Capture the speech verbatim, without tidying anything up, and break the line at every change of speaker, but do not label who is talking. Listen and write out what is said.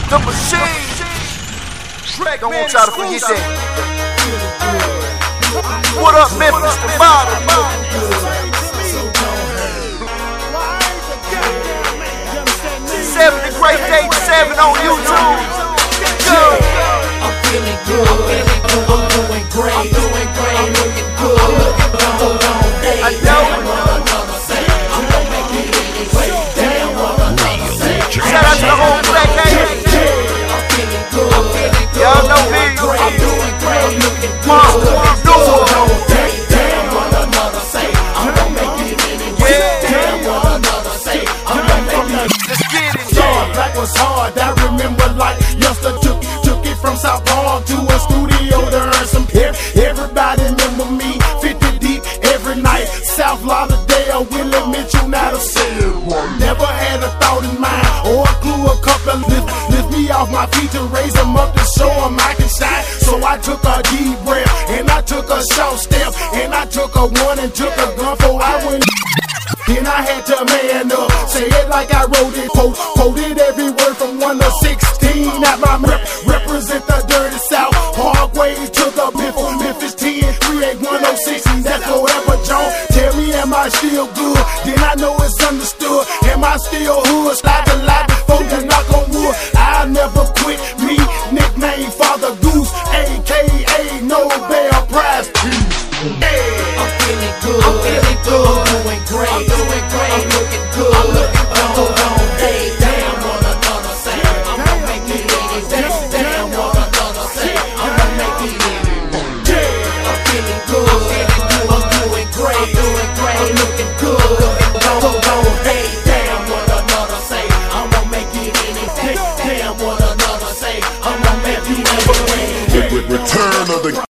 The machine. Don't want y'all to forget that. What up, Memphis? The bottom. seventy Great Day seven on YouTube. Go.
I'm feeling good. I'm feeling good. I'm doing great. I'm doing great. I'm looking good. I'm looking good. Hold on, hey.
I know.
I'm gonna make it anyway. Damn what another say.
Shout out to the whole Black Haters.
I'm feeling good. I'm feeling good.
Y'all know me.
I'm doing great. I'm looking good.
Mom, I'm doing.
Damn what another say. I'm gonna make it anyway. Damn what another say. I'm gonna make it.
Let's get it.
Black was hard, I remember like youngster took took it from South Park to a studio to earn some pep. Everybody remember me, fifty deep every night. South Lauderdale, Willie Mitchell, not a single one. Never had a thought in mind or a clue, a couple lift, lift me off my feet to raise them up to show them I can shine. So I took a deep breath and I took a short step and I took a one and took a gun for I went. Then I had to man up, say it like I wrote it, quote, quoted every word from one to sixteen. At my rep, represent the dirty South, Parkway to the Memphis, Memphis ten, three eight one oh six, that's forever John. Tell me, am I still good? Then I know it's understood. Am I still hood? Slide the light before you knock on wood. I'll never quit, me, nickname Father Goose, A K A Nobel Prize. Hey.
I'm feeling good. I'm feeling good. I'm doing great. I'm doing great. I'm looking good. I'm looking good. Hold on, hey. Damn what another say. I'm gonna make it anyway. Damn what another say. I'm gonna make it anyway. I'm feeling good. I'm feeling good. I'm doing great. I'm doing great. I'm looking good. Hold on, hey. Damn what another say. I'm gonna make it anyway. Damn what another say. I'm gonna make it anyway.
Return of the